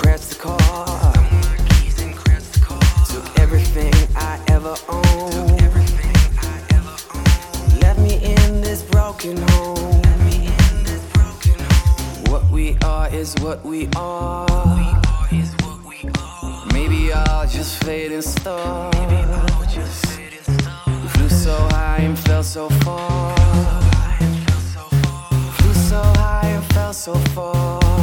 crashed the car. Took everything I ever owned. Left me in this broken home. What we are is what we are. Maybe I'll just fade in star. Flew so high and fell so far. Flew so high and fell so far.